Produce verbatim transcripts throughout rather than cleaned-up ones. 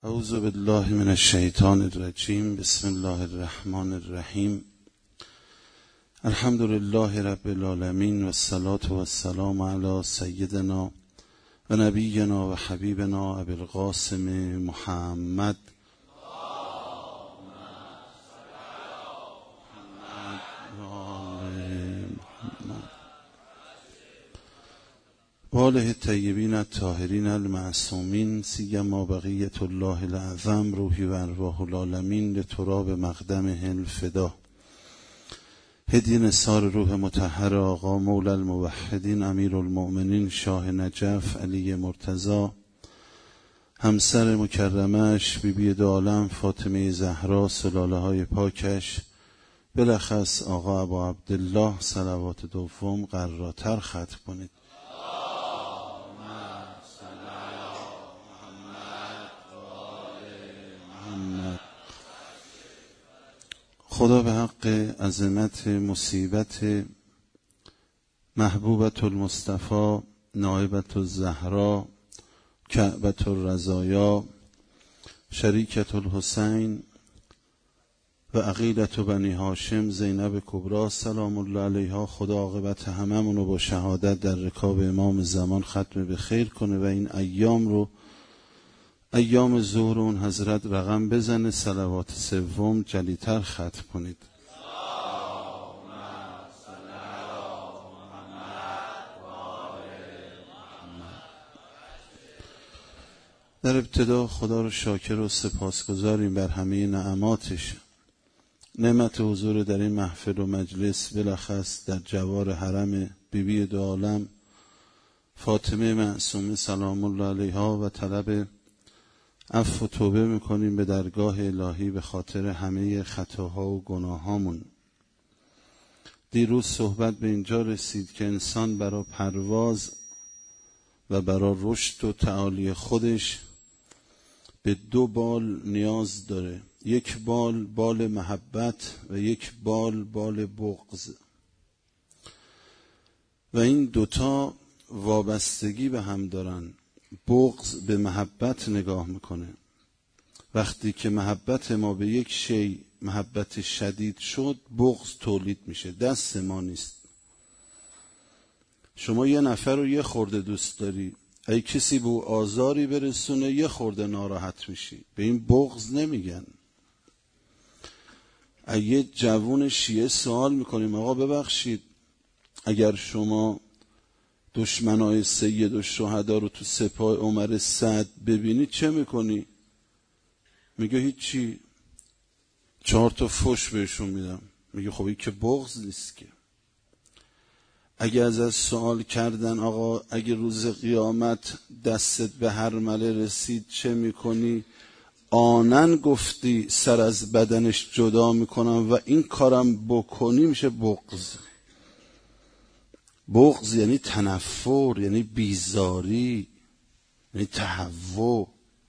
اعوذ بالله من الشیطان الرجیم. بسم الله الرحمن الرحیم. الحمد لله رب العالمین و الصلاة و السلام علی سیدنا و نبینا و حبیبنا ابی القاسم محمد و آله الطیبین الطاهرین المعصومین سیما بقیة الله الاعظم روحی و ارواح العالمین لتراب مقدمه الفدا. هدی نثار روح مطهر آقا مولی الموحدین امیر المؤمنین شاه نجف علی مرتضی، همسر مکرمش بی بی دو عالم فاطمه زهرا، سلاله های پاکش، بلخص آقا ابا عبدالله صلوات دوم قراتر ختم کنید. خدا به حق عظمت مصیبت محبوبت المصطفى نائبت الزهرا کعبت الرزایا شریکت الحسین و عقیلت بنی هاشم زینب کبری سلام الله علیها، خدا عاقبت هممونو با شهادت در رکاب امام زمان ختم به خیر کنه و این ایام رو ایام ظهر اون حضرت رقم بزنه، صلوات سوم جلیتر ختم کنید. در ابتدا خدا رو شاکر و سپاسگزاریم بر همه نعماتش، نعمت حضور در این محفل و مجلس، بلخص در جوار حرم بی بی دو عالم فاطمه معصومه سلام الله علیها و طلب عفو و توبه میکنیم به درگاه الهی به خاطر همه خطاها و گناهامون. دیروز صحبت به اینجا رسید که انسان برای پرواز و برای رشد و تعالی خودش به دو بال نیاز داره، یک بال بال محبت و یک بال بال بغض، و این دوتا وابستگی به هم دارن. بغض به محبت نگاه میکنه. وقتی که محبت ما به یک شی محبت شدید شد، بغض تولید میشه، دست ما نیست. شما یه نفر رو یه خورده دوست داری، اگه کسی به آزاری برسونه یه خورده ناراحت میشی، به این بغض نمیگن. اگه جوون شیعه سوال میکنیم آقا ببخشید اگر شما دشمنای سید و شهدا رو تو سپاه عمر سعد ببینی چه میکنی؟ میگه هیچی، چهار تا فش بهشون میدم. میگه خب این که بغض نیست که. اگه از از سوال کردن آقا اگه روز قیامت دستت به هر مله رسید چه میکنی؟ آنن گفتی سر از بدنش جدا میکنم و این کارم بکنی، میشه بغض. بغض یعنی تنفر، یعنی بیزاری، یعنی تهوع.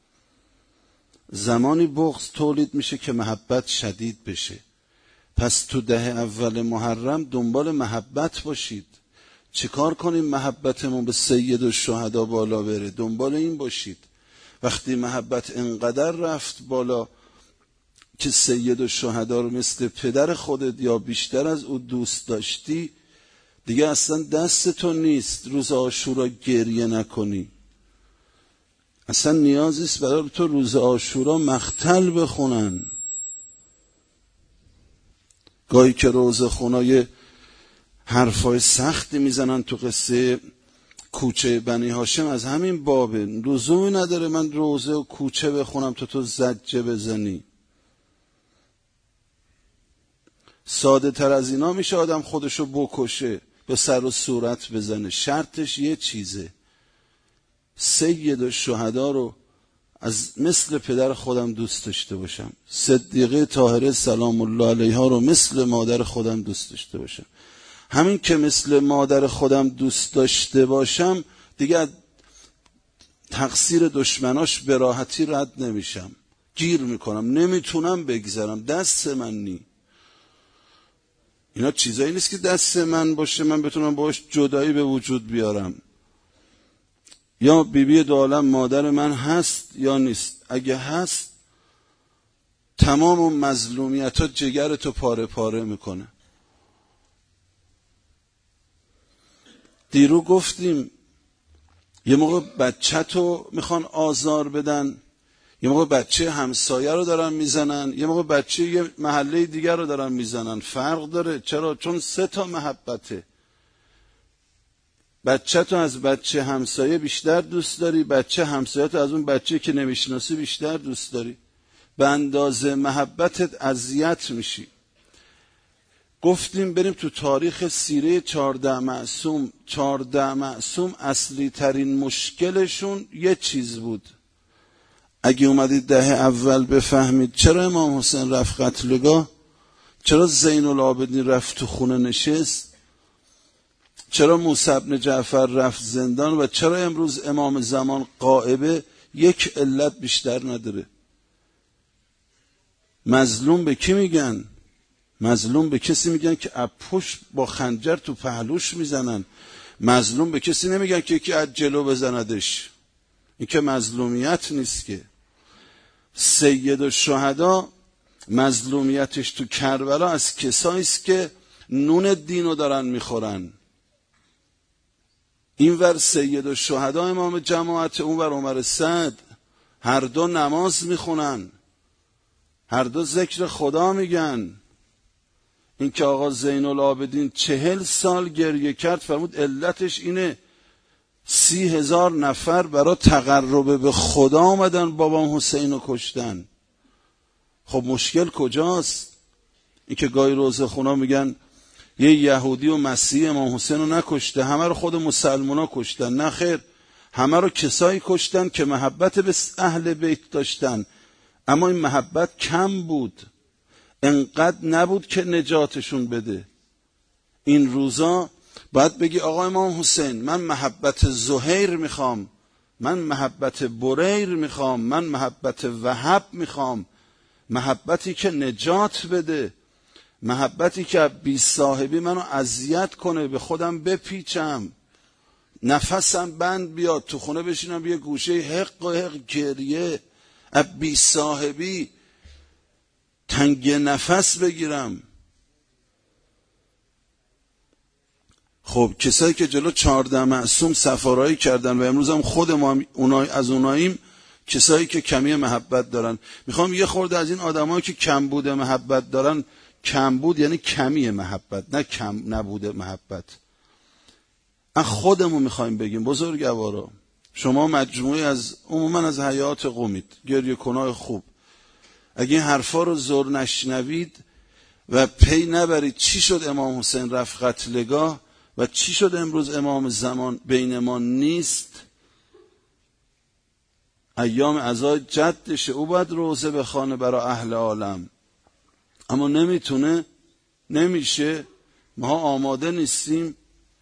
زمانی بغض تولید میشه که محبت شدید بشه. پس تو ده اول محرم دنبال محبت باشید. چیکار کنیم محبتمون به سید و شهدا بالا بره؟ دنبال این باشید. وقتی محبت انقدر رفت بالا که سید و شهدا رو مثل پدر خودت یا بیشتر از او دوست داشتی، دیگه اصلا دست تو نیست روز عاشورا گریه نکنی. اصلا نیازی است برای تو روز عاشورا مقتل بخونن. گاهی که روزه خونای حرفای سختی میزنن تو قصه کوچه بنی هاشم، از همین بابه. لزومی نداره من روزه و کوچه بخونم تو تو زجه بزنی. ساده تر از اینا میشه آدم خودشو بکشه، به سر و صورت بزنه. شرطش یه چیزه، سید و شهدا رو از مثل پدر خودم دوست داشته باشم، صدیقه طاهره سلام الله علیها رو مثل مادر خودم دوست داشته باشم. همین که مثل مادر خودم دوست داشته باشم دیگه تقصیر دشمناش به راحتی رد نمیشم، گیر میکنم، نمیتونم بگذرم، دست من نی. اینا چیزایی نیست که دست من باشه من بتونم باش جدایی به وجود بیارم. یا بیبی دو عالم مادر من هست یا نیست. اگه هست تمام اون مظلومیت ها جگرتو پاره پاره میکنه. دیرو گفتیم یه موقع بچه تو میخوان آزار بدن، یه موقع بچه همسایه رو دارن میزنن، یه موقع بچه یه محله دیگر رو دارن میزنن. فرق داره. چرا؟ چون سه تا محبته. بچه تو از بچه همسایه بیشتر دوست داری، بچه همسایه تو از اون بچه که نمیشناسی بیشتر دوست داری. به اندازه محبتت اذیت میشی. گفتیم بریم تو تاریخ سیره چهارده معصوم. چهارده معصوم اصلی ترین مشکلشون یه چیز بود. اگه اومدید دهه اول بفهمید چرا امام حسین رفت قتلگاه، چرا زین العابدین رفت تو خونه نشست، چرا موسی بن جعفر رفت زندان و چرا امروز امام زمان غائبه، یک علت بیشتر نداره. مظلوم به کی میگن؟ مظلوم به کسی میگن که اپوش با خنجر تو پهلوش میزنن. مظلوم به کسی نمیگن که یکی از جلو بزندش. این که مظلومیت نیست که. سید الشهدا مظلومیتش تو کربلا از کسایی است که نون دینو دارن میخورن. اینور سید الشهدا امام جماعت، اونور عمر سعد، هر دو نماز میخونن، هر دو ذکر خدا میگن. این که آقا زین العابدین چهل سال گریه کرد، فرمود علتش اینه سی هزار نفر برای تقرب به خدا آمدن بابام حسین رو کشتن. خب مشکل کجاست؟ این که گاهی روزه خونا میگن یه یهودی و مسیحی امام حسین رو نکشته، همه رو خود مسلمان ها کشتن. نه خیر، همه رو کسایی کشتن که محبت به اهل بیت داشتن، اما این محبت کم بود، انقدر نبود که نجاتشون بده. این روزا باید بگی آقا امام حسین من محبت زهیر میخوام، من محبت بریر میخوام، من محبت وهب میخوام، محبتی که نجات بده، محبتی که بی صاحبی منو اذیت کنه، به خودم بپیچم، نفسم بند بیاد، تو خونه بشینم یه گوشه حق و حق گریه، از بی صاحبی تنگ نفس بگیرم. خب کسایی که جلو چهارده معصوم سفارایی کردن و امروز هم خود ما اونای از اوناییم، کسایی که کمی محبت دارن. میخوام یه خورده از این آدمایی که کم بوده محبت دارن، کم بود یعنی کمی محبت، نه کم نبوده محبت، از خودمون میخوایم بگیم بزرگوارا. شما مجموعی از عموما از حیات قومید، گریه کنای خوب. اگه این حرفا رو زور نشنوید و پی نبرید چی شد امام حسین رفت قتلگاه و چی شد امروز امام زمان بین ما نیست، ایام عزای جدشه، او باید روزه بخوانه برای اهل عالم، اما نمیتونه، نمیشه، ما آماده نیستیم.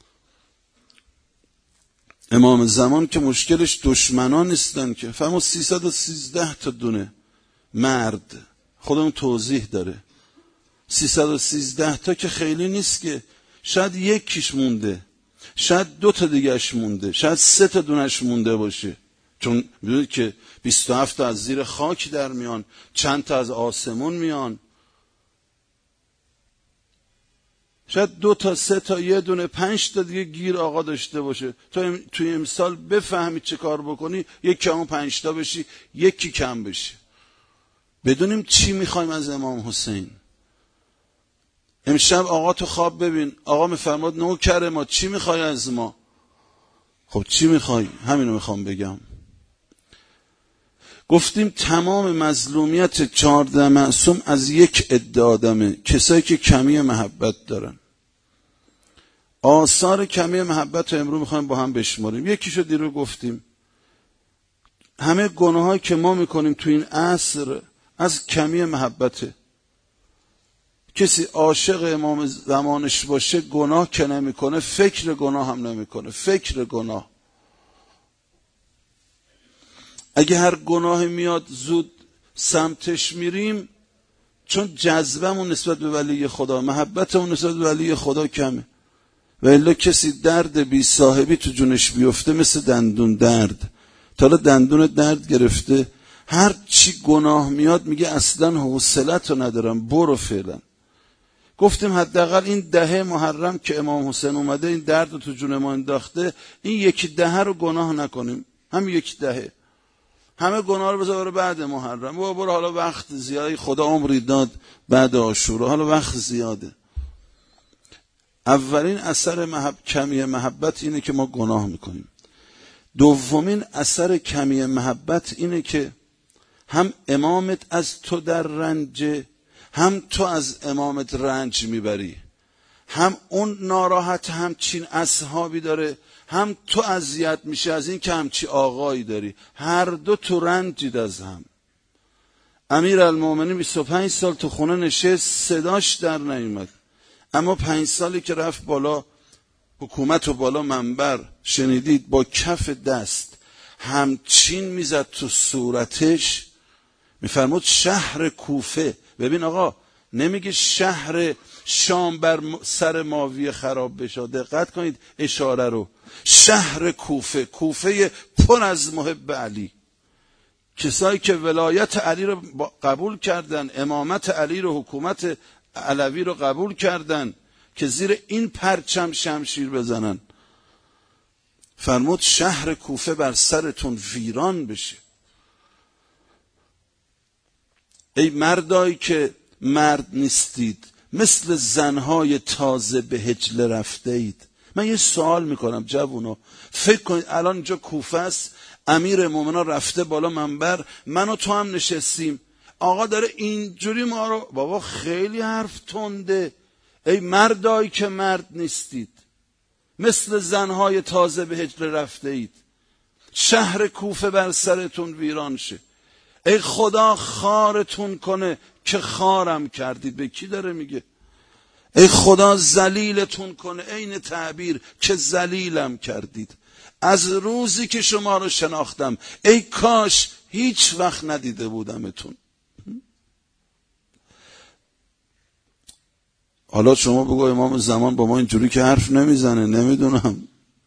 امام زمان که مشکلش دشمنان نیستن که، فهمو سیصد و سیزده تا دونه مرد، خودمون توضیح داره، سیصد و سیزده تا که خیلی نیست که، شاید یکیش مونده، شاید دو تا دیگهش مونده، شاید سه تا دونش مونده باشه، چون میدونید که بیست و هفت تا از زیر خاک در میان، چند تا از آسمون میان، شاید دو تا سه تا یه دونه پنج تا دیگه گیر آقا داشته باشه. تو توی امسال بفهمی چه کار بکنی، یکی همون پنج تا بشی، یکی کم بشی. بدونیم چی میخوایم از امام حسین. امشب آقا تو خواب ببین، آقا میفرماد نوکر ما، چی میخوای از ما؟ خب چی میخوای؟ همینو میخوام بگم. گفتیم تمام مظلومیت چهارده معصوم از یک عده آدمه، کسایی که کمی محبت دارن. آثار کمی محبت رو امروز میخوایم با هم بشماریم. یکیشو دیرو گفتیم، همه گناهایی که ما میکنیم تو این عصر از کمی محبته. کسی عاشق امام زمانش باشه گناه که نمیکنه، فکر گناه هم نمیکنه، فکر گناه. اگه هر گناه میاد زود سمتش میریم، چون جذبمون نسبت به ولی خدا، محبتمون نسبت به ولی خدا کمه. و الا کسی درد بی صاحبی تو جونش بیفته مثل دندون درد، تا حالا دندون درد گرفته، هر چی گناه میاد میگه اصلا حوصله‌تو ندارم، برو فعلا. گفتیم حداقل این دهه محرم که امام حسین اومده این درد رو تو جون ما انداخته، این یکی دهه رو گناه نکنیم، هم یک دهه همه گناه رو بذار بعد محرم. برو برو حالا وقت زیادی، خدا عمری داد بعد عاشورا، حالا وقت زیاده. اولین اثر محب... کمی محبت اینه که ما گناه میکنیم. دومین اثر کمی محبت اینه که هم امامت از تو در رنج، هم تو از امامت رنج میبری. هم اون ناراحت همچین اصحابی داره، هم تو اذیت میشه از این که همچی آقایی داری. هر دو تو رنجید از هم. امیرالمومنین بیست و پنج سال تو خونه نشست، صداش در نیومد، اما پنج سالی که رفت بالا حکومت و بالا منبر، شنیدید با کف دست همچین میزد تو صورتش، میفرمود شهر کوفه. ببین آقا، نمیگه شهر شام بر سر ماویه خراب بشه، دقت کنید اشاره رو. شهر کوفه، کوفه پر از محب علی، کسایی که ولایت علی رو قبول کردن، امامت علی رو، حکومت علوی رو قبول کردن که زیر این پرچم شمشیر بزنن. فرمود شهر کوفه بر سرتون ویران بشه. ای مردایی که مرد نیستید، مثل زنهای تازه به هجله رفته اید. من یه سوال میکنم جوونا، فکر کنید الان اینجا کوفه است، امیر مومنان رفته بالا منبر، من و تو هم نشستیم، آقا داره اینجوری ما رو، بابا خیلی حرف تنده. ای مردایی که مرد نیستید، مثل زنهای تازه به هجله رفته اید، شهر کوفه بر سرتون ویران شه. ای خدا خارتون کنه که خارم کردید. به کی داره میگه؟ ای خدا ذلیلتون کنه، عین تعبیر، که ذلیلم کردید. از روزی که شما رو شناختم ای کاش هیچ وقت ندیده بودمتون. حالا شما بگو امام زمان با ما اینجوری که حرف نمیزنه، نمیدونم.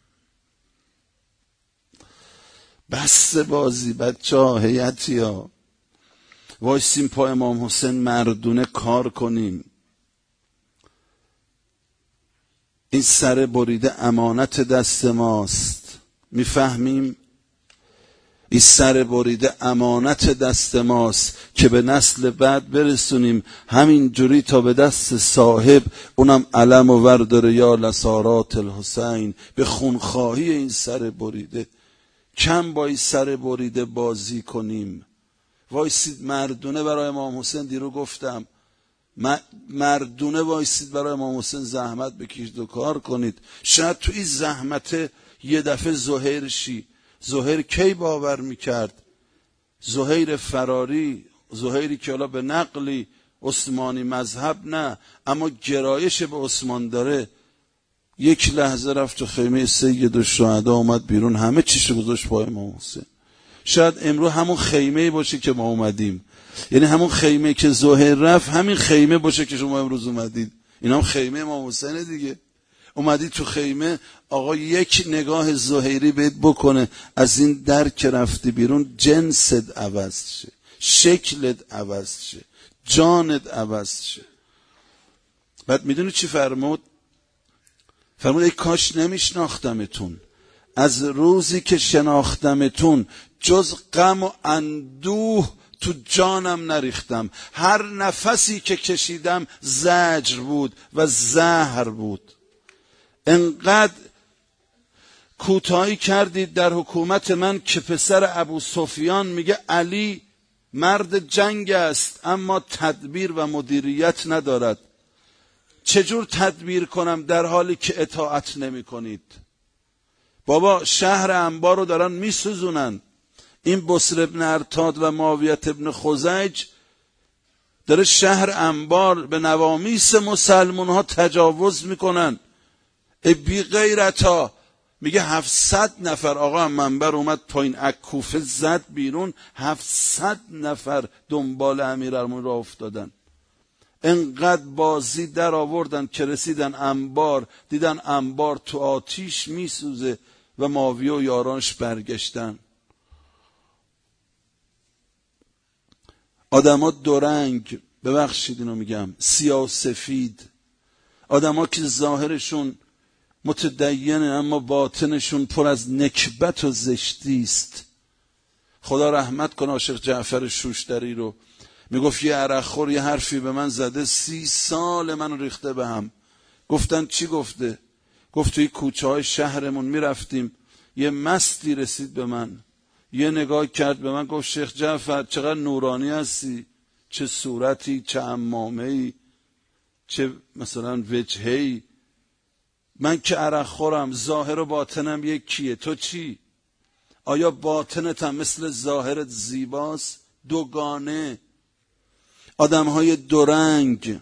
بس بازی بچه ها، هیئتی ها، وایسیم پا امام حسین مردونه کار کنیم. این سر بریده امانت دست ماست، میفهمیم؟ این سر بریده امانت دست ماست که به نسل بعد برسونیم همین جوری تا به دست صاحب، اونم علم و ورداره یا لسارات الحسین، به خونخواهی این سر بریده. کم با این سر بریده بازی کنیم. وایسید مردونه برای امام حسین، دیرو گفتم مردونه وایسید برای امام حسین، زحمت بکشید و کار کنید. شاید تو این زحمت یه دفعه زهیر شی. زهیر کی باور میکرد؟ زهیر فراری، زهیری که حالا به نقلی عثمانی مذهب نه اما گرایش به عثمان داره، یک لحظه رفت تو خیمه سید الشهدا، اومد بیرون، همه چیشو گذاشت پای امام حسین. شاید امروز همون خیمه باشه که ما اومدیم، یعنی همون خیمه که زهیر رفت همین خیمه باشه که شما امروز اومدید. این هم خیمه امام حسین دیگه. اومدید تو خیمه، آقا یک نگاه زهیری بهت بکنه، از این در که رفتی بیرون جنست عوض شه، شکلت عوض شه، جانت عوض شه. بعد میدونی چی فرمود؟ فرمود ای کاش نمیشناختمتون، از روزی که شناختمتون جز غم و اندوه تو جانم نریختم. هر نفسی که کشیدم زجر بود و زهر بود. انقدر کوتاهی کردید در حکومت من که پسر ابو سفیان میگه علی مرد جنگ است اما تدبیر و مدیریت ندارد. چجور تدبیر کنم در حالی که اطاعت نمی کنید؟ بابا شهر انبار رو دارن میسوزونن. این بصر ابن ارتاد و معاویت ابن خزیج داره شهر انبار به نوامیس مسلمان ها تجاوز میکنن. ای بی غیرتا، میگه هفتصد نفر آقا منبر اومد پایین، از کوفه زد بیرون، هفتصد نفر دنبال امیرالمومنین را افتادن. انقدر بازی در آوردن که رسیدن انبار، دیدن انبار تو آتیش میسوزه و معاویه و یارانش برگشتن. آدما دورنگ، ببخشید اینو میگم، سیاه و سفید، آدما که ظاهرشون متدینه اما باطنشون پر از نکبت و زشتی است. خدا رحمت کنه عاشق جعفر شوشتری رو، میگفت یه عرقخور یه حرفی به من زده، سی سال منو ریخته به هم. گفتن چی گفته؟ گفت توی کوچه های شهرمون میرفتیم، یه مستی رسید به من، یه نگاه کرد به من، گفت شیخ جعفر چقدر نورانی هستی، چه صورتی، چه عمامه‌ای، چه مثلا وجهه‌ای. من که عرق خورم، ظاهر و باطنم یکیه، تو چی؟ آیا باطنت هم مثل ظاهرت زیباست؟ دوگانه. آدم‌های دورنگ،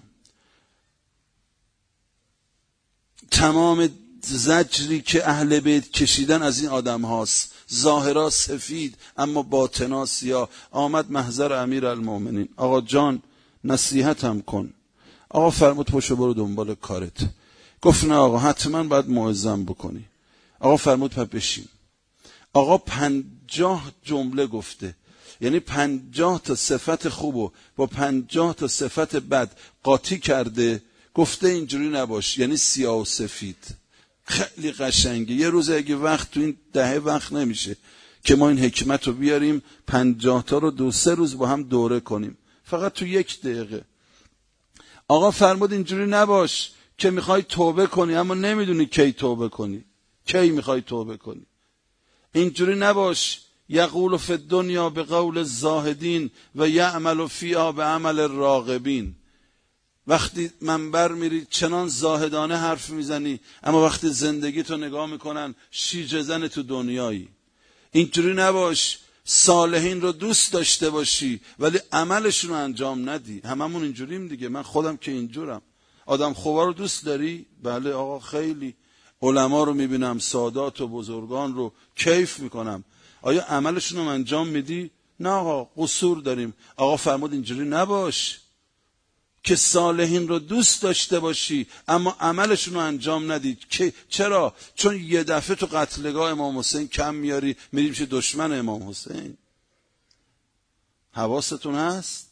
تمام زجری که اهل بیت کشیدن از این آدم هاست، ظاهرا سفید اما باطنا سیاه. آمد محضر امیر المومنین، آقا جان نصیحتم کن. آقا فرمود پشو برو دنبال کارت. گفت نه آقا حتما باید موعظه‌ام بکنی. آقا فرمود پس بشین. آقا پنجاه جمله گفته، یعنی پنجاه تا صفت خوبو با پنجاه تا صفت بد قاطی کرده، گفته اینجوری نباش، یعنی سیاه و سفید. خیلی قشنگه. یه روز اگه وقت تو این دهه وقت نمیشه که ما این حکمت رو بیاریم پنجاه تا رو دو سه روز با هم دوره کنیم، فقط تو یک دقیقه. آقا فرمود اینجوری نباش که میخوای توبه کنی اما نمیدونی کی توبه کنی، کی میخوای توبه کنی. اینجوری نباش یقول فی الدنیا به قول الزاهدین و یعمل فیها به عمل الراغبین. وقتی منبر میری چنان زاهدانه حرف میزنی اما وقتی زندگی تو نگاه میکنن شیجه زن تو دنیایی. اینجوری نباش صالحین رو دوست داشته باشی ولی عملشون رو انجام ندی. هممون اینجوریم دیگه، من خودم که اینجورم. آدم خوبا رو دوست داری؟ بله آقا خیلی. علما رو میبینم، سادات و بزرگان رو کیف میکنم. آیا عملشون رو انجام میدی؟ نه آقا قصور داریم. آقا فرمود اینجوری نباش که صالحین رو دوست داشته باشی اما عملشون رو انجام ندید. که چرا؟ چون یه دفعه تو قتلگاه امام حسین کم میاری میری میشه دشمن امام حسین. حواستون هست؟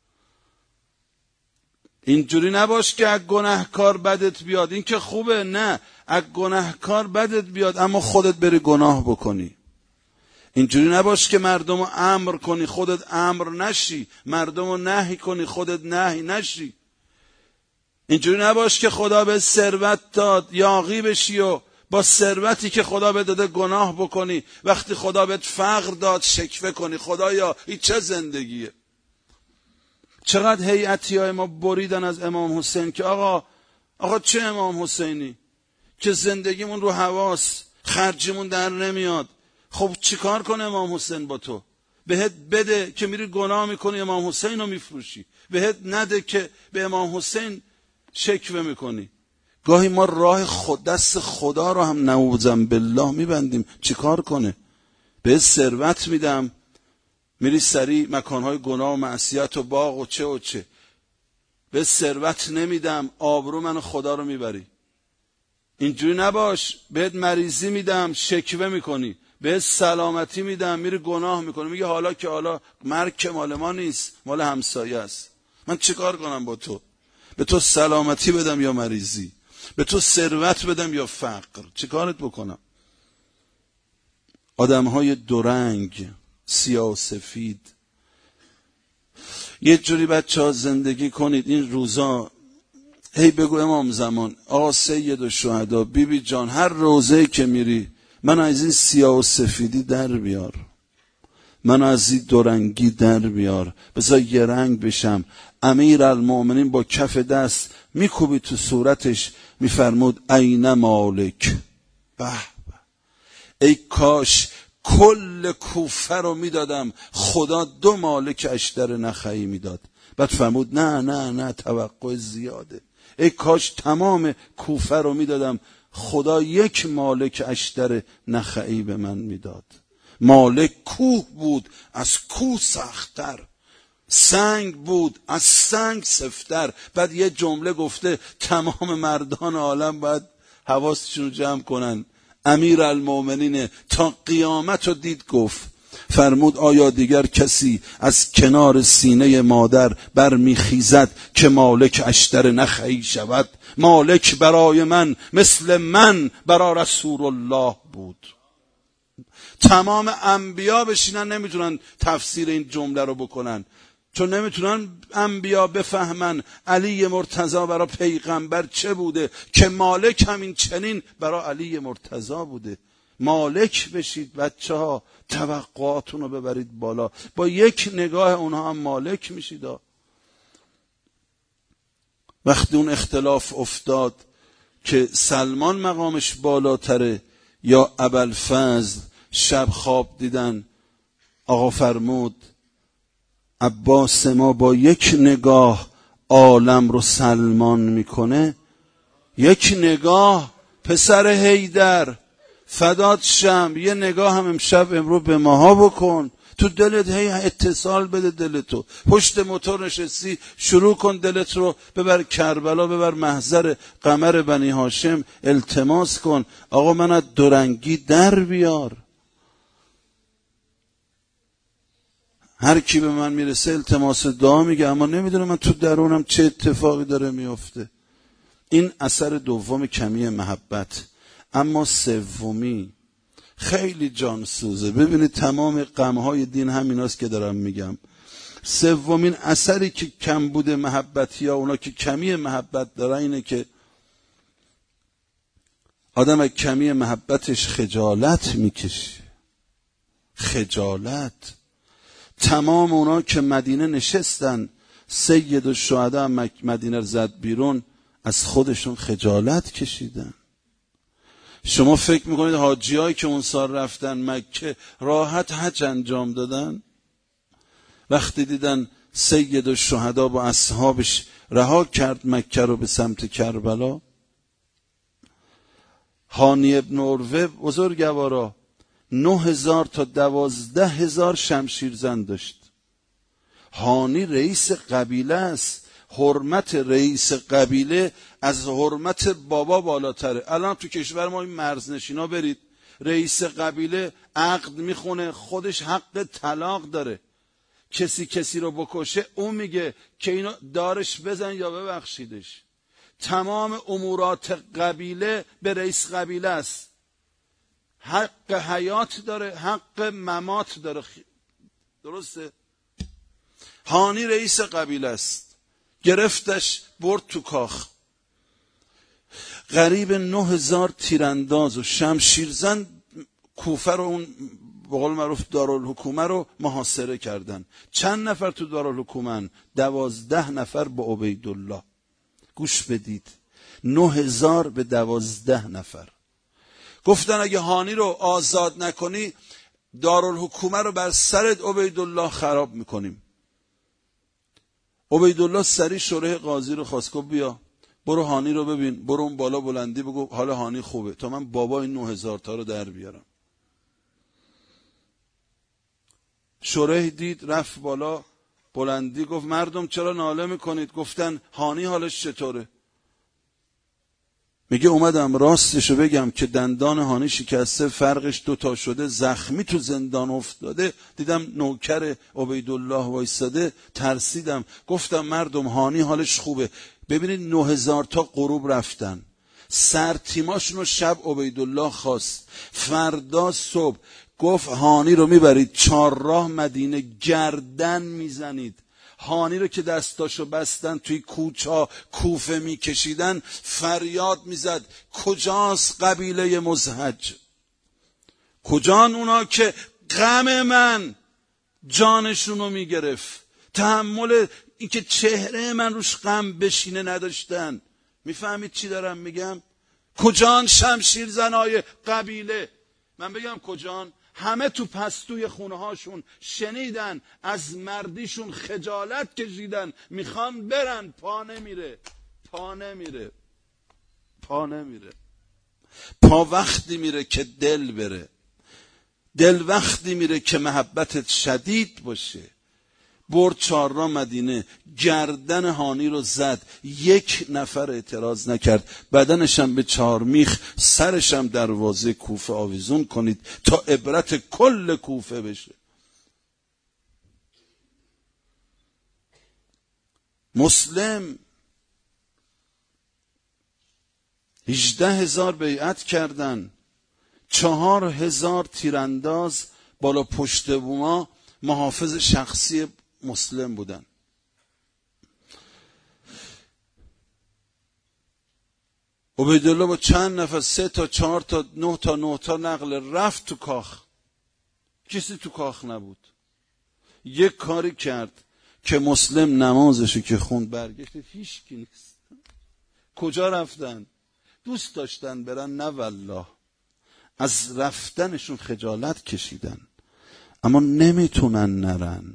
اینجوری نباش که از گناهکار بدت بیاد. این که خوبه، نه، از گناهکار بدت بیاد اما خودت بری گناه بکنی. اینجوری نباش که مردم رو امر کنی خودت امر نشی، مردم رو نهی کنی خودت نهی نشی. اینجوری نباش که خدا به ثروت داد یاغی بشی و با ثروتی که خدا به داده گناه بکنی، وقتی خدا بهت فقر داد شکوه کنی خدایا این چه زندگیه. چقدر هیئتیای ما بریدن از امام حسین که آقا آقا چه امام حسینی که زندگیمون رو حواس، خرجمون در نمیاد. خب چیکار کنه امام حسین با تو؟ بهت بده که میری گناه میکنی امام حسین رو میفروشی، بهت نده که به امام حسین شکوه میکنی. گاهی ما راه خود دست خدا رو هم نعوذ بالله میبندیم. چیکار کنه؟ به ثروت میدم میری سری مکانهای گناه و معصیت و باغ و چه و چه. به ثروت نمیدم آبرو من خدا رو میبری. اینجوری نباش. بهت مریضی میدم شکوه میکنی، بهت سلامتی میدم میری گناه میکنی، میگه حالا که حالا مرگ که مال ما نیست مال همسایه است. من چیکار کنم با تو؟ به تو سلامتی بدم یا مریضی؟ به تو ثروت بدم یا فقر؟ چیکارت بکنم؟ آدمهای دورنگ، سیاه و سفید. یه جوری بچه ها زندگی کنید این روزا. هی بگو امام زمان، آقا سید و شهدا، بی بی جان، هر روزه که میری من از این سیاه و سفیدی در بیار، من از این دورنگی در بیار، بذار یه رنگ بشم. امیر المومنین با کف دست میکوبی تو صورتش میفرمود این مالک. به به، ای کاش کل کوفه رو میدادم خدا دو مالک اشتر نخعی میداد. بعد فرمود نه نه نه توقع زیاده. ای کاش تمام کوفه رو میدادم خدا یک مالک اشتر نخعی به من میداد. مالک کوه بود از کوه سخت‌تر، سنگ بود از سنگ سفت‌تر. بعد یه جمله گفته تمام مردان عالم باید حواسشون رو جمع کنن. امیر المومنین تا قیامت رو دید گفت فرمود آیا دیگر کسی از کنار سینه مادر برمیخیزد که مالک اشتر نخعی شود؟ مالک برای من مثل من برای رسول الله بود. تمام انبیا بشینن نمیتونن تفسیر این جمله رو بکنن، چون نمیتونن انبیا بفهمن علی مرتضی برای پیغمبر چه بوده که مالک همین چنین برای علی مرتضی بوده. مالک بشید بچه ها، توقعاتون رو ببرید بالا، با یک نگاه اونها هم مالک میشید. وقتی اون اختلاف افتاد که سلمان مقامش بالاتره یا ابوالفضل، شب خواب دیدن، آقا فرمود عباس ما با یک نگاه عالم رو سلمان میکنه. یک نگاه پسر حیدر فدات شم، یه نگاه هم امشب امروز به ماها بکن، تو دلت هی اتصال بده، دلتو پشت موتور نشستی شروع کن دلت رو ببر کربلا، ببر محضر قمر بنی هاشم، التماس کن آقا من از دورنگی در بیار. هر کی به من میرسه التماس دعا میگه، اما نمیدونه من تو درونم چه اتفاقی داره میفته. این اثر دوم کمی محبت. اما سومی خیلی جان سوزه. ببینید تمام غمهای دین همیناست که دارم میگم. سومین اثری که کم بوده محبت یا اونا که کمی محبت دارن اینه که آدم از کمی محبتش خجالت میکشه. خجالت. تمام اونا که مدینه نشستن، سید الشهدا مدینه رو زد بیرون، از خودشون خجالت کشیدن. شما فکر میکنید حاجیایی که اون سال رفتن مکه راحت حج انجام دادن؟ وقتی دیدن سید الشهدا با اصحابش رها کرد مکه رو به سمت کربلا، هانی ابن عروه بزرگوارا نه هزار تا دوازده هزار شمشیر زن داشت. هانی رئیس قبیله است، حرمت رئیس قبیله از حرمت بابا بالاتره. الان تو کشور ما این مرزنشینا برید، رئیس قبیله عقد میخونه، خودش حق طلاق داره. کسی کسی رو بکشه اون میگه که اینو دارش بزن یا ببخشیدش. تمام امورات قبیله به رئیس قبیله است. حق حیات داره، حق ممات داره. درسته؟ هانی رئیس قبیله است، گرفتش برد تو کاخ. قریب نه هزار تیرانداز و شمشیرزن کوفه رو، اون به قول معروف دارالحکومه رو محاصره کردن. چند نفر تو دارالحکومه؟ دوازده نفر با عبیدالله. گوش بدید، نه هزار به دوازده نفر. گفتن اگه هانی رو آزاد نکنی دارالحکومه رو بر سرت عبیدالله خراب میکنیم. عبیدالله سری شورای قاضی رو خواست، گفت بیا برو هانی رو ببین، برو اون بالا بلندی بگو حال هانی خوبه تا من بابا این نه هزار تا رو در بیارم. شورای دید، رفت بالا بلندی، گفت مردم چرا ناله میکنید؟ گفتن هانی حالش چطوره؟ میگه اومدم راستشو بگم که دندان هانی شکسته، فرقش دوتا شده، زخمی تو زندان افتاده، دیدم نوکر عبیدالله وایساده، ترسیدم، گفتم مردم هانی حالش خوبه. ببینید نه هزار تا غروب رفتن، سر تیماشون رو شب عبیدالله خواست، فردا صبح گفت هانی رو میبرید چهار راه مدینه، گردن میزنید. هانی رو که دستاشو بستن توی کوچا کوفه میکشیدن، فریاد میزد کجاست قبیله مزهج؟ کجان اونا که غم من جانشونو میگرفت، تحمل این که چهره من روش غم بشینه نداشتن؟ میفهمید چی دارم میگم؟ کجان شمشیر زنای قبیله؟ من بگم کجان؟ همه تو پستوی خونه هاشون شنیدن از مردیشون خجالت کشیدن، میخوان برن، پا نمیره، پا نمیره، پا نمیره. پا وقتی میره که دل بره، دل وقتی میره که محبتت شدید باشه. برد چهار راه مدینه، گردن هانی رو زد، یک نفر اعتراض نکرد. بدنشم به چهار میخ، سرشم دروازه کوفه آویزون کنید تا عبرت کل کوفه بشه. مسلم هجده هزار بیعت کردن، چهار هزار تیرانداز بالا پشت بوما محافظ شخصی مسلم بودن. عبیدالله با چند نفر، سه تا چهار تا نه تا نه تا نقل رفت تو کاخ. کسی تو کاخ نبود. یک کاری کرد که مسلم نمازشو که خوند برگشت، هیچ کی نیست. کجا رفتن؟ دوست داشتن برن؟ نه والله، از رفتنشون خجالت کشیدن، اما نمیتونن نرن.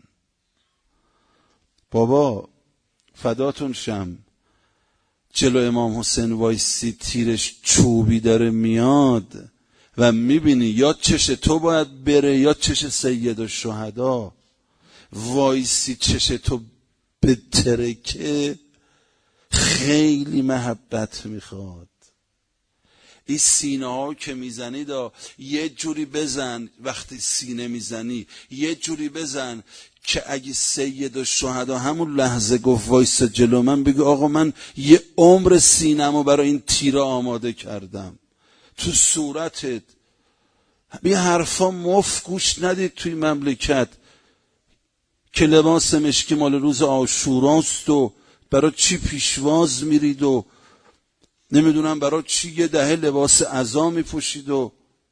بابا فداتون شم، جلو امام حسین وایسی، تیرش چوبی داره میاد و میبینی یا چش تو باید بره یا چش سید الشهدا. وایسی چش تو به ترکه، خیلی محبت میخواد. این سینه ها که میزنی دا یه جوری بزن، وقتی سینه میزنی یه جوری بزن که اگه سید الشهدا همون لحظه گفت وایسا جلو من، بگو آقا من یه عمر سینه‌مو برای این تیر آماده کردم. تو صورتت یه حرفا مفت گوش ندید توی مملکت که لباس مشکی مال روز عاشوراست و برای چی پیشواز میرید و نمیدونم برای چی یه دهه لباس عزا میپوشید و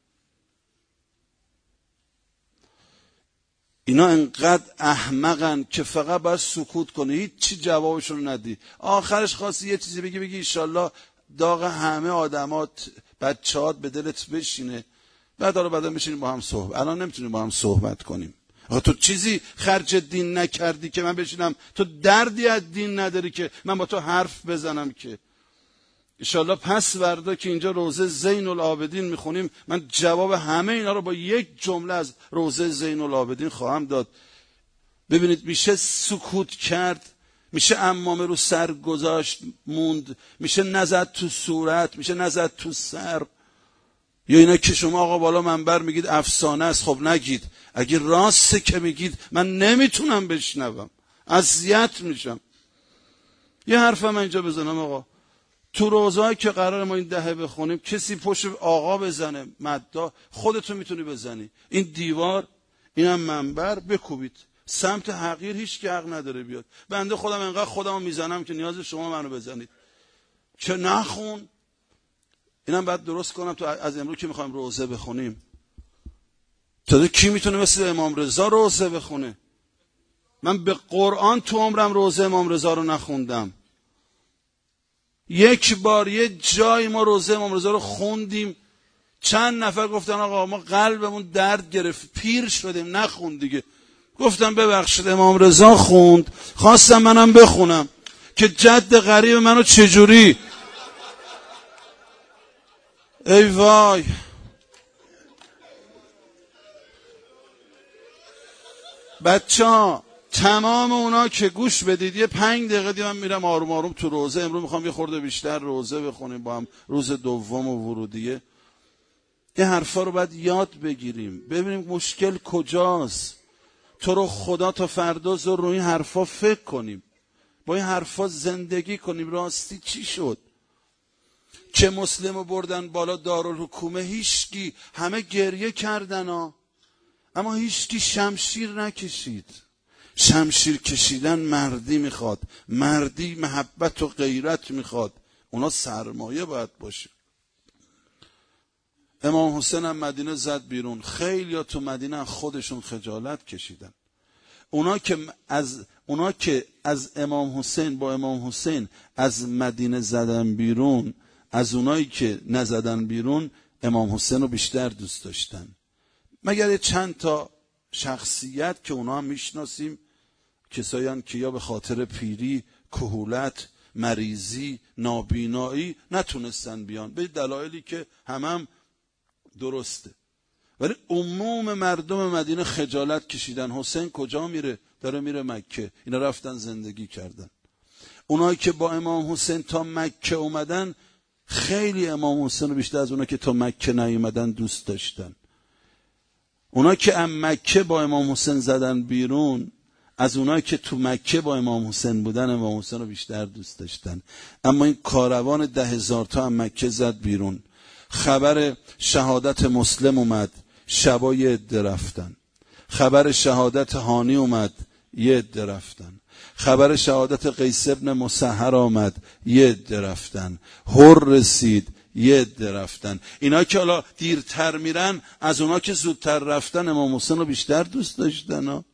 اینا انقدر احمقن که فقط باید سکوت کنی، هیچ چی جوابشون ندی. آخرش خواستی یه چیزی بگی، بگی ایشالله داغ همه آدمات بچهات به دلت بشینه، بعد حالا بعدا بشینیم با هم صحبت. الان نمیتونیم با هم صحبت کنیم. آخه تو چیزی خرج دین نکردی که من بشینم، تو دردی از دین نداری که من با تو حرف بزنم. که انشالله پس وردا که اینجا روضه زین العابدین میخونیم، من جواب همه اینا رو با یک جمله از روضه زین العابدین خواهم داد. ببینید، میشه سکوت کرد، میشه عمامه رو سر گذاشت موند، میشه نزد تو صورت، میشه نزد تو سر. یا اینا که شما آقا بالا منبر میگید افسانه است، خب نگید. اگه راسته که میگید من نمیتونم بشنوم، اذیت میشم. یه حرف من اینجا بزنم آقا، تو روزایی که قرار ما این دهه بخونیم کسی پشت آقا بزنه مددا، خودتون میتونی بزنی. این دیوار، اینم منبر، بکوبید. سمت حقیر هیچ کی حق نداره بیاد. بنده خودم انقدر خودمو میزنم که نیاز شما منو بزنید. چه نخون. اینم بعد درست کنم تو از امروز که میخوایم روزه بخونیم. تا کی میتونه مثل امام رضا روزه بخونه؟ من به قرآن تو عمرم روزه امام رضا رو نخوندم. یک بار یه جای ما روزه امام رضا رو خوندیم، چند نفر گفتن آقا ما قلبمون درد گرفت، پیر شدیم، نخوند دیگه. گفتم ببخشید امام رضا خوند، خواستم منم بخونم که جد غریب منو چجوری. ای وای. بچه ها تمام اونا که گوش بدید، یه پنج دقیقه دیگه من میرم آروم آروم تو روزه. امروز میخوام یه خورده بیشتر روزه بخونیم با هم، روز دوم و ورودیه. یه حرفا رو باید یاد بگیریم، ببینیم مشکل کجاست. تو رو خدا تا فردا زور رو این حرفا فکر کنیم، با این حرفا زندگی کنیم. راستی چی شد که مسلمو بردن بالا دارالحکومه؟ هیچکی، همه گریه کردن ها، اما هیچکی شمشیر نکشید. شمشیر کشیدن مردی میخواد، مردی محبت و غیرت میخواد، اونا سرمایه باید باشه. امام حسین هم مدینه زد بیرون. خیلی ها تو مدینه خودشون خجالت کشیدن. اونا که از اونا که از امام حسین با امام حسین از مدینه زدن بیرون، از اونایی که نزدن بیرون امام حسین رو بیشتر دوست داشتن. مگر یه چند تا شخصیت که اونا هم میشناسیم، کسایی هستند که یا به خاطر پیری، کهولت، مریضی، نابینایی نتونستن بیان، به دلایلی که همم هم درسته. ولی عموم مردم مدینه خجالت کشیدن. حسین کجا میره؟ داره میره مکه. اینا رفتن زندگی کردن. اونایی که با امام حسین تا مکه اومدن، خیلی امام حسین رو بیشتر از اونایی که تا مکه نیومدن دوست داشتن. اونا که ام مکه با امام حسین زدن بیرون، از اونایی که تو مکه با امام حسین بودن امام حسین رو بیشتر دوست داشتن. اما این کاروان ده هزار تا هم مکه زد بیرون. خبر شهادت مسلم اومد، شبا یه عده رفتن. خبر شهادت هانی اومد، یه عده رفتن. خبر شهادت قیس ابن مسهر آمد، یه عده رفتن. هر رسید، یه عده رفتن. اینا که حالا دیرتر میرن از اونا که زودتر رفتن امام حسین رو بیشتر دوست داشتن ها.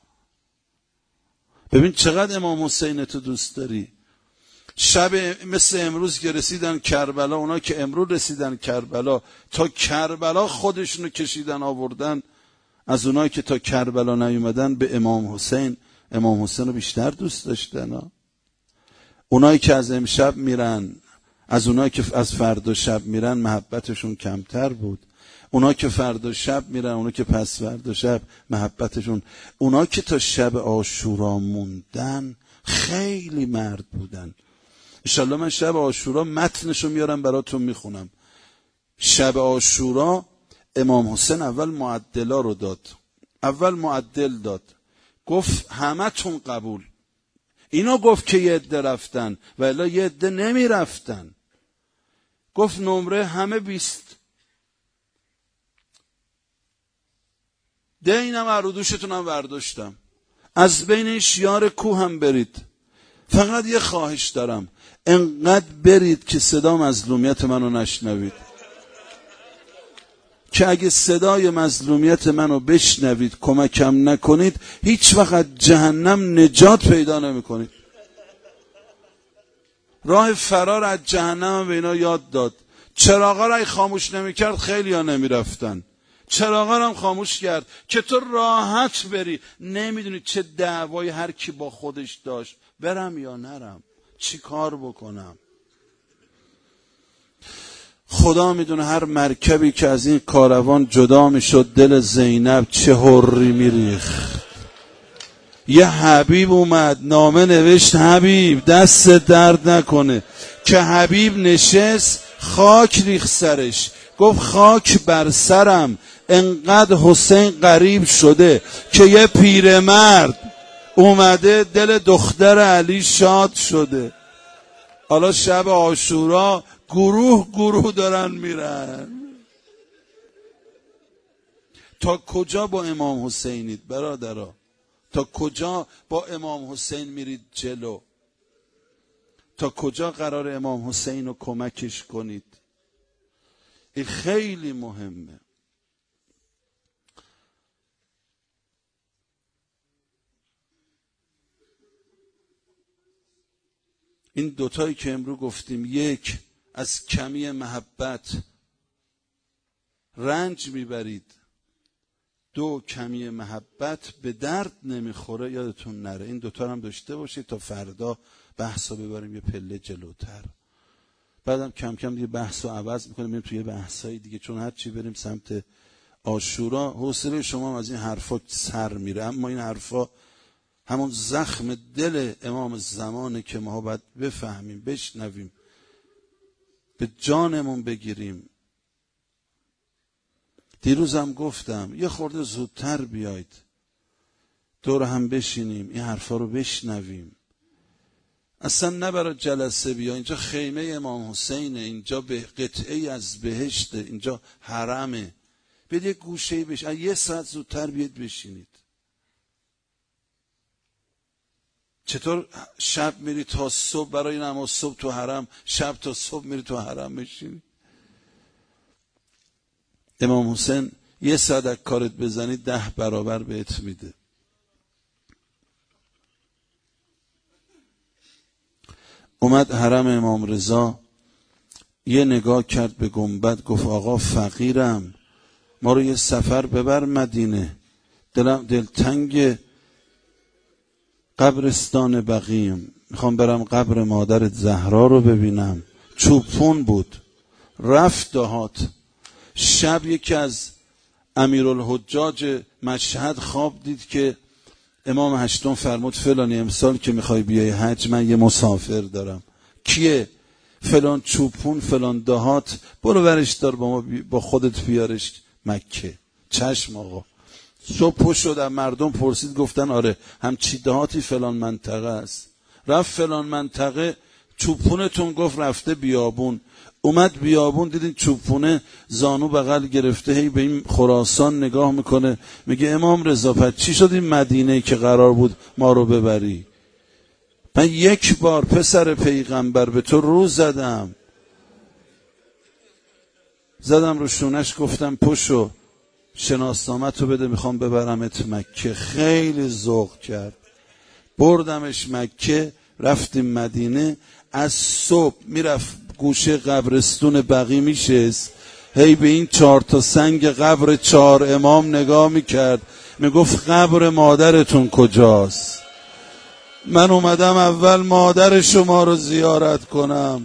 ببین چقدر امام حسین تو دوست داری. شب مثل امروز که رسیدن کربلا، اونا که امروز رسیدن کربلا، تا کربلا خودشونو کشیدن آوردن، از اونایی که تا کربلا نیومدن به امام حسین، امام حسین رو بیشتر دوست داشتن ها. اونایی که از امشب میرن از اونایی که از فردا شب میرن محبتشون کمتر بود. اونا که فردا شب میرن، اونا که پس فردا شب محبتشون. اونا که تا شب عاشورا موندن خیلی مرد بودن. انشالله من شب عاشورا متنشو میارم براتون میخونم. شب عاشورا امام حسین اول معدلا رو داد. اول معدل داد، گفت همه تون قبول. اینا گفت که یه عده رفتن و الا یه عده نمی رفتن. گفت نمره همه بیست. ده اینم عرودوشتونم برداشتم. از بین این شیار کوه هم برید. فقط یه خواهش دارم، انقدر برید که صدا مظلومیت منو نشنوید. که اگه صدای مظلومیت منو بشنوید کمکم نکنید هیچ وقت جهنم نجات پیدا نمی کنید. راه فرار از جهنم به اینا یاد داد. چراغا را خاموش نمی کرد خیلی ها نمی رفتن. چراغا را هم خاموش کرد که تو راحت بری. نمیدونی چه دعوای هر کی با خودش داشت، برم یا نرم، چی کار بکنم. خدا میدونه هر مرکبی که از این کاروان جدا میشد دل زینب چه هری میریخت. یه حبیب اومد نامه نوشت، حبیب دست درد نکنه. که حبیب نشست خاک ریخ سرش، گفت خاک بر سرم، انقدر حسین غریب شده که یه پیرمرد اومده دل دختر علی شاد شده. حالا شب عاشورا گروه گروه دارن میرن. تا کجا با امام حسینید برادرها؟ تا کجا با امام حسین میرید جلو؟ تا کجا قرار امام حسین رو کمکش کنید؟ این خیلی مهمه. این دوتایی که امروز گفتیم، یک از کمی محبت رنج میبرید، دو کمی محبت به درد نمیخوره. یادتون نره این دوتا هم داشته باشید تا فردا بحثو ببریم یه پله جلوتر. بعدم کم کم دیگه بحثو عوض میکنیم میریم توی بحثای دیگه، چون هر چی بریم سمت عاشورا حوصله شما از این حرفا سر میره. اما این حرفا همون زخم دل امام زمانه که ما باید بفهمیم، بشنویم، به جانمون بگیریم. دیروزم گفتم یه خورده زودتر بیاید دور هم بشینیم این حرفا رو بشنویم. اصلا نه برای جلسه بیا، اینجا خیمه امام حسینه، اینجا به قطعه از بهشته، اینجا حرمه. بیاید یه گوشه‌ای بش یه ساعت زودتر بیاید بشینید. چطور شب میری تا صبح برای نماز صبح تو حرم، شب تا صبح میری تو حرم بشینی؟ امام حسین یه ساعت کارت بزنی ده برابر بهت میده. اومد حرم امام رضا یه نگاه کرد به گنبد، گفت آقا فقیرم، ما رو یه سفر ببر مدینه، دلم دلتنگ قبرستان بقیم، میخوام برم قبر مادرت زهرا رو ببینم. چوپون بود، رفت دهات. شب یکی از امیرالحجاج مشهد خواب دید که امام هشتم فرمود فلانی امسال که میخوای بیای حج من یه مسافر دارم. کیه؟ فلان چوپون فلان دهات، برو ورش دار با ما با خودت بیارش مکه. چشم آقا. صبح پشت شد مردم پرسید، گفتن آره همچی دهاتی فلان منطقه است. رفت فلان منطقه، چوپونتون گفت رفته بیابون. اومد بیابون، دیدین چوپونه زانو بغل گرفته، هی به این خراسان نگاه میکنه، میگه امام رضا پس چی شد این مدینه که قرار بود ما رو ببری؟ من یک بار پسر پیغمبر به تو رو زدم زدم رو شونش، گفتم پشو شناسنامه‌تو بده میخوام ببرمت مکه. خیلی ذوق کرد، بردمش مکه، رفتیم مدینه. از صبح میرفت گوشه قبرستون بقی میشست، هی به این چهار تا سنگ قبر چهار امام نگاه میکرد، میگفت قبر مادرتون کجاست؟ من اومدم اول مادر شما رو زیارت کنم.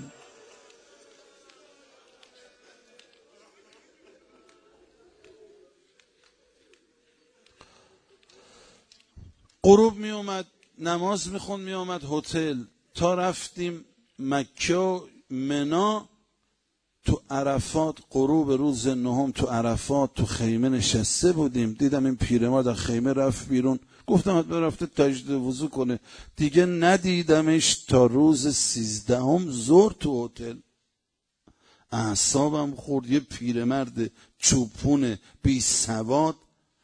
غروب می اومد نماز میخوند، می اومد هتل، تا رفتیم مکه و منا. تو عرفات غروب روز نهم تو عرفات تو خیمه نشسته بودیم، دیدم این پیرمرد از خیمه رفت بیرون، گفتم حتما رفته تجدید وضو کنه. دیگه ندیدمش تا روز سیزدهم ظهر تو هتل. اعصابم خورد، یه پیرمرد چوپون بی سواد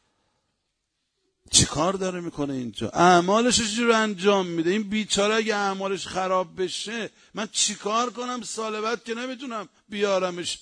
چی کار داره میکنه اینجا؟ اعمالش چی رو انجام میده؟ این بیچاره اگه اعمالش خراب بشه من چی کار کنم؟ سال بعد که نمیتونم بیارمش.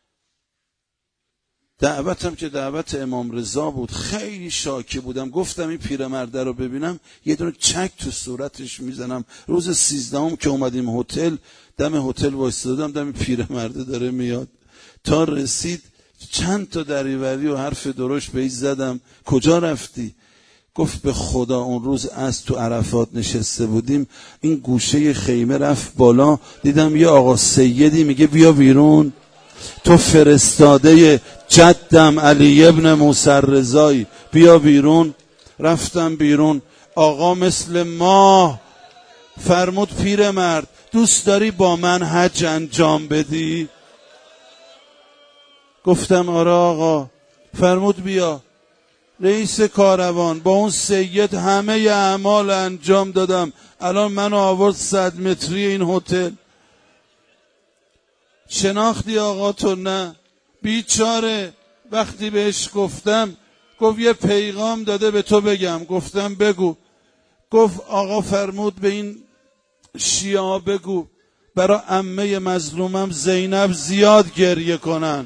دعوتم که دعوت امام رضا بود، خیلی شاکی بودم، گفتم این پیرمرده رو ببینم یه دونه چک تو صورتش میزنم. روز سیزدهم که اومدیم هتل، دم هتل وایسادم، دم پیرمرده داره میاد. تا رسید چند تا دریوری و حرف درشت بهش زدم، کجا رفتی؟ گفت به خدا اون روز از تو عرفات نشسته بودیم، این گوشه خیمه رفت بالا، دیدم یه آقا سیدی میگه بیا بیرون، تو فرستاده جدم علی ابن موسی رضایی، بیا بیرون. رفتم بیرون، آقا مثل ماه فرمود پیرمرد دوست داری با من حج انجام بدی؟ گفتم آره آقا. فرمود بیا. رئیس کاروان با اون سید همه اعمال انجام دادم، الان منو آورد صد متری این هتل. شناختی آقا تو؟ نه. بیچاره وقتی بهش گفتم گفت یه پیغام داده به تو بگم. گفتم بگو. گفت آقا فرمود به این شیعه بگو برای عمه مظلومم زینب زیاد گریه کنن،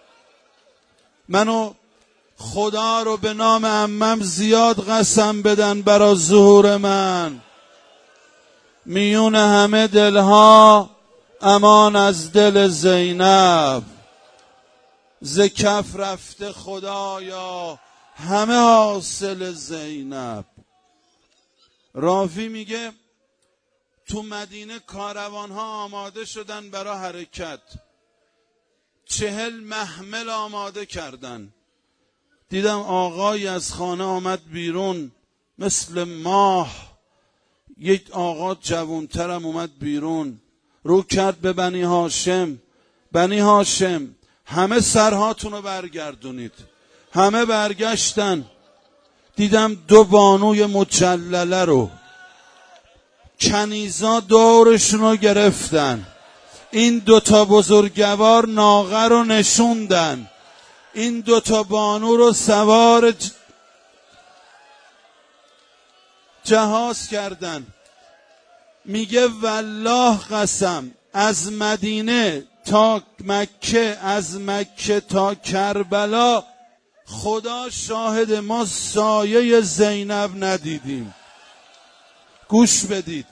منو خدا رو به نام عمم زیاد قسم بدن برا ظهور من. میون همه دلها امان از دل زینب، ز کف رفته خدایا همه حاصل زینب. راوی میگه تو مدینه کاروان ها آماده شدن برای حرکت، چهل محمل آماده کردن. دیدم آقایی از خانه آمد بیرون مثل ماه، یک آقا جوانترم اومد بیرون، رو کرد به بنی هاشم. بنی هاشم همه سرهاتون رو برگردونید. همه برگشتن، دیدم دو بانوی مجلله رو کنیزا دورشون رو گرفتن، این دوتا بزرگوار ناقه رو نشوندن، این دوتا بانو رو سوار ج... جهاز کردن. میگه والله قسم از مدینه تا مکه، از مکه تا کربلا خدا شاهد ما سایه زینب ندیدیم. گوش بدید،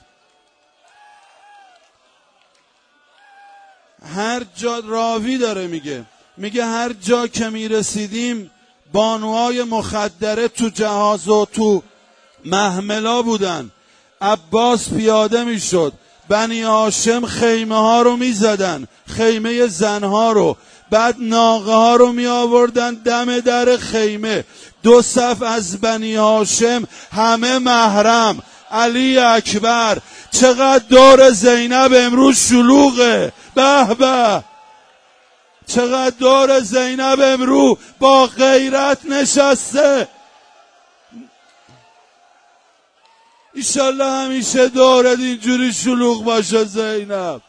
هر جا راوی داره میگه میگه هر جا که میرسیدیم بانوهای مخدره تو جهاز و تو محملا بودن. عباس پیاده میشد، بنی هاشم خیمه ها رو میزدن، خیمه زنها رو، بعد ناقه ها رو می آوردن دم در خیمه. دو صف از بنی هاشم همه محرم. علی اکبر. چقدر دور زینب امروز شلوغه، به به. چقدر دور زینب امروز با غیرت نشسته. ایشالله همیشه دورت اینجوری شلوغ باشه زینب.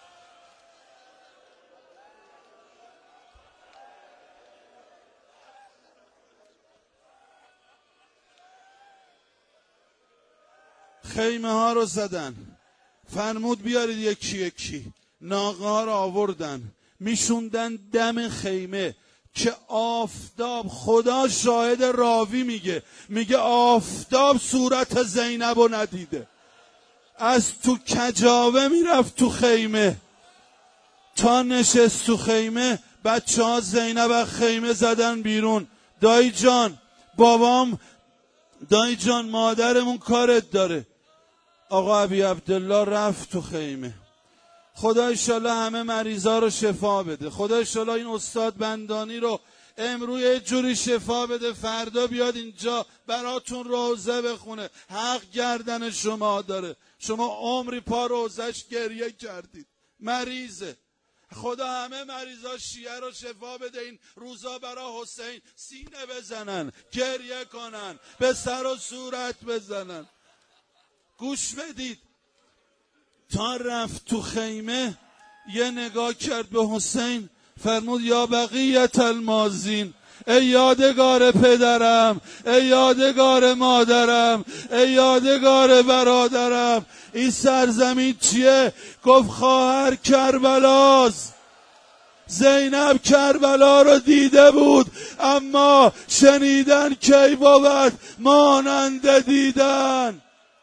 خیمه ها رو زدن، فرمود بیارید یکی یکی، ناقه ها رو آوردن میشوندن دم خیمه که آفتاب، خدا شاهد، راوی میگه میگه آفتاب صورت زینب رو ندیده، از تو کجاوه میرفت تو خیمه تا نشست تو خیمه. بچه ها زینب از خیمه زدن بیرون. دایی جان بابام، دایی جان مادرمون کارت داره. آقا ابی عبدالله رفت تو خیمه. خدا انشالله همه مریضا رو شفا بده. خدا انشالله این استاد بندانی رو امروز یه جوری شفا بده، فردا بیاد اینجا براتون روزه بخونه. حق گردن شما داره، شما عمری پا روزش گریه کردید. مریضه. خدا همه مریضا شیعه رو شفا بده. این روزا برا حسین سینه بزنن، گریه کنن، به سر و صورت بزنن. گوش بدید. تا رفت تو خیمه یه نگاه کرد به حسین، فرمود یا بقیت المازین، ای یادگار پدرم، ای یادگار مادرم، ای یادگار برادرم. این سرزمین چیه؟ گفت خواهر کربلاست. زینب کربلا رو دیده بود، اما شنیدن کی بود مانند دیدن.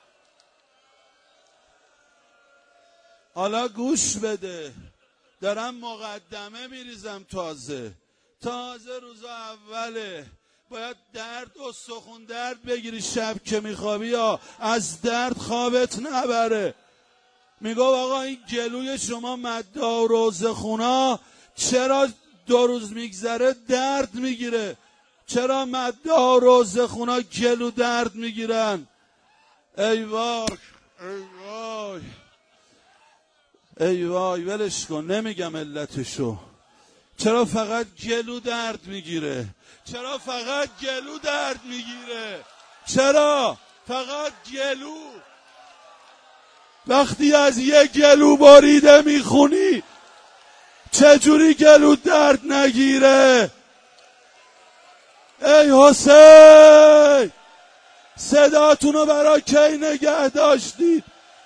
حالا گوش بده، دارم مقدمه میریزم. تازه تازه روز اوله، باید درد و سخون درد بگیری. شب که میخوابی یا از درد خوابت نبره. میگو آقا این گلوی شما مدعا و روزخونا چرا دو روز میگذره درد میگیره؟ چرا مدعا و روزخونا گلو درد میگیرن؟ ای وای ای وای ای وای ولش کن، نمیگم علتشو. چرا فقط گلو درد میگیره؟ چرا فقط گلو درد میگیره؟ چرا فقط گلو؟ وقتی از یه گلو باریده میخونی چجوری گلو درد نگیره؟ ای حسین صداتونو برای کی نگه داشتید؟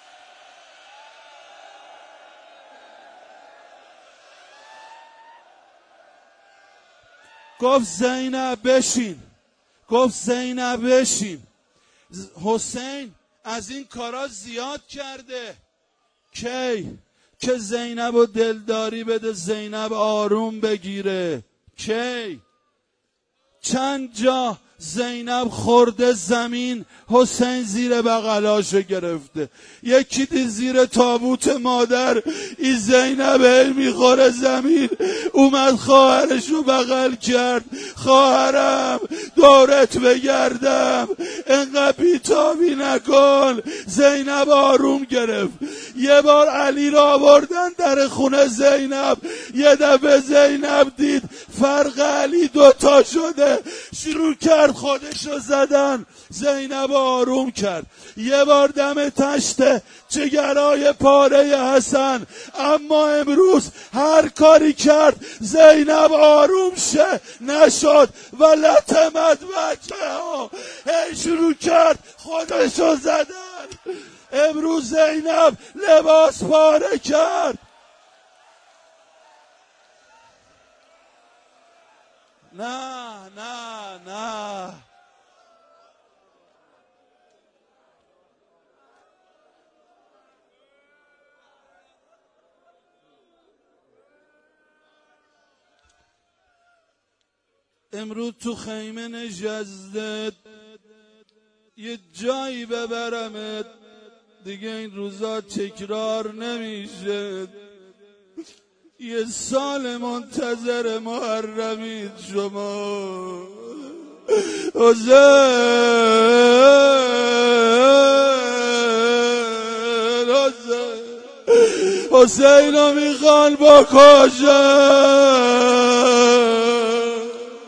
گفت زینب بشین، گفت زینب بشین. حسین از این کارا زیاد کرده. کی؟ که زینب رو دلداری بده، زینب آروم بگیره. کی؟ چند جا زینب خورده زمین، حسین زیر بغلاشو گرفته. یکی دی زیر تابوت مادر، این زینب هی میخوره زمین. اومد خواهرشو بغل کرد، خواهرم دورت بگردم، انقدر بیتابی نکن. زینب آروم گرفت. یه بار علی را آوردن در خونه زینب، یه دفعه زینب دید فرق علی دوتا شده، شروع کرد خودشو زدن. زینب آروم کرد. یه بار دم تشت جگرای پاره حسن، اما امروز هر کاری کرد زینب آروم شه نشد. و لطمت بچه ها، هی شروع کرد خودشو زدن. امروز زینب لباس پاره کرد. نه نه نه امروز تو خیمه نشسته، یه جایی ببرمت دیگه این روزا تکرار نمیشه. یه سال منتظر محرمید شما. حسین حسین حسین رو میخوان بکشن.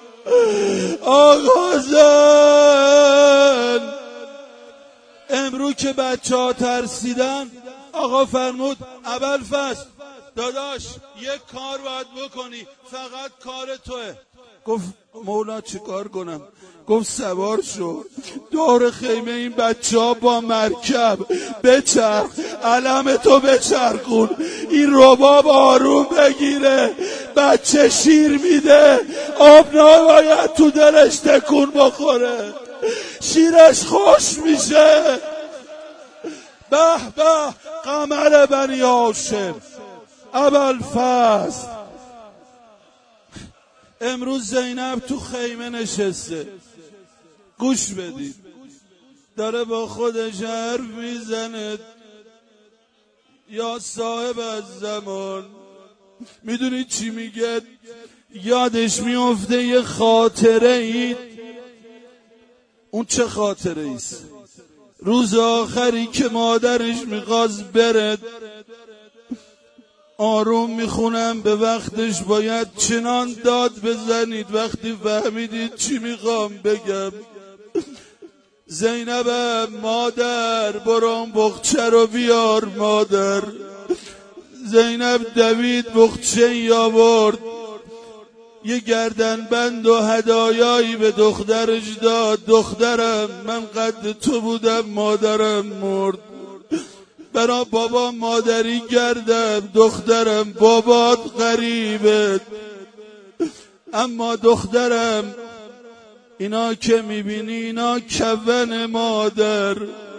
آقا حسین امروز امرو که بچه ها ترسیدن آقا فرمود ابوالفضل داداش یک کار باید بکنی، فقط کار توه. گفت مولا چی کار کنم؟ گفت سوار شو دور خیمه این بچه ها با مرکب بچرخ، علم تو بچرخون، این رباب آروم بگیره، بچه شیر میده، آب نباید تو دلش تکون بخوره، شیرش خوش میشه. به به قمر بنی هاشم ابوالفضل. امروز زینب تو خیمه نشسته، گوش بدید، داره با خودش حرف میزنه. یا صاحب از زمان، میدونید چی میگه؟ یادش میفته یه خاطره ای. اون چه خاطره ایست؟ روز آخری که مادرش میخواست بره، آروم میخونم، به وقتش باید چنان داد بزنید وقتی فهمیدید چی میخوام بگم. زینبم مادر برام بخچه رو بیار مادر. زینب دوید بخچه یا برد، یه گردنبند و هدایایی به دخترش داد. دخترم من قد تو بودم مادرم مرد، برا بابا مادری کردم، دخترم بابات غریبه، اما دخترم اینا که میبینی اینا کفن مادر،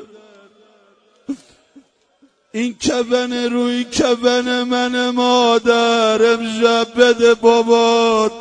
این کفن روی کفن من مادر، امشب بده بابات.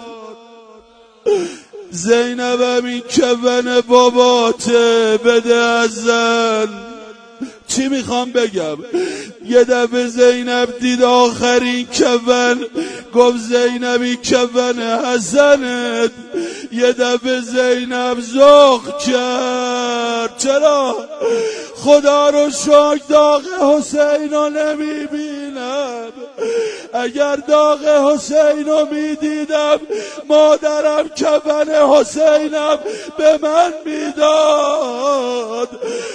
زینبم این کفن باباته، بده ازن. چی میخوام بگم؟ یه دفعه زینب دید آخرین کفن، گفت زینبی کفن حسنت. یه دفعه زینب ذوق کرد. چرا؟ خدا رو شکر داغ حسین رو نمیبینم، اگر داغ حسین رو میدیدم مادرم کفن حسینم به من میداد.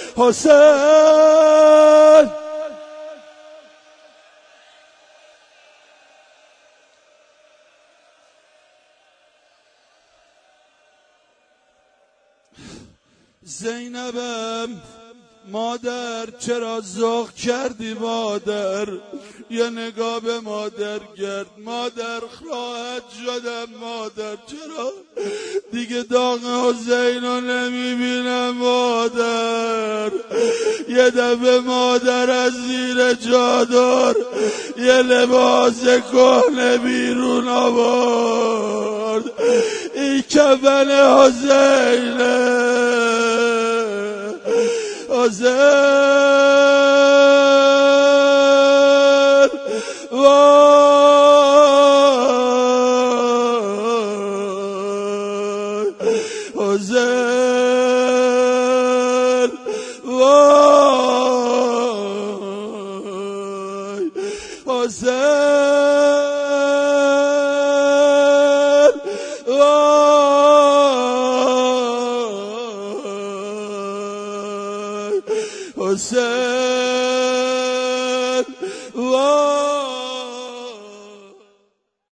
حسین زینبم مادر چرا ذوق کردی مادر؟ یه نگاه به مادر کرد. مادر راحت شدم مادر، چرا دیگه داغ حسین رو نمیبینم مادر. یه دفعه مادر از زیر چادر یه لباس کهنه بیرون آورد، این کفن حسینه. حسین وای، حسین وای، حسین وای، حسین